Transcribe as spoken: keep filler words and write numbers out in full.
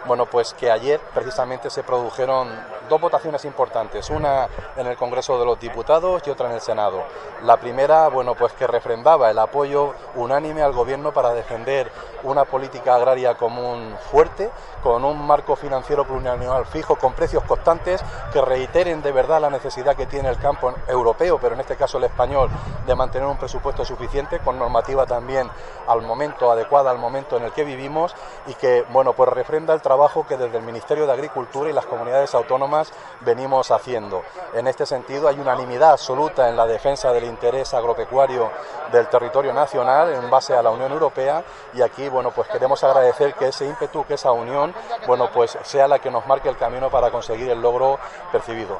bueno, pues que ayer precisamente se produjeron dos votaciones importantes, una en el Congreso de los Diputados y otra en el Senado. La primera, bueno, pues que refrendaba el apoyo unánime al Gobierno para defender una política agraria común fuerte, con un marco financiero plurianual fijo, con precios constantes, que reiteren de verdad la necesidad que tiene el campo europeo, pero en este caso el español, de mantener un presupuesto suficiente, con normativa también al momento, adecuada al momento en el que vivimos, y que, bueno, pues refrenda el trabajo que desde el Ministerio de Agricultura y las comunidades autónomas venimos haciendo. En este sentido hay unanimidad absoluta en la defensa del interés agropecuario del territorio nacional en base a la Unión Europea, y aquí, bueno, pues queremos agradecer que ese ímpetu, que esa unión, bueno, pues sea la que nos marque el camino para conseguir el logro percibido.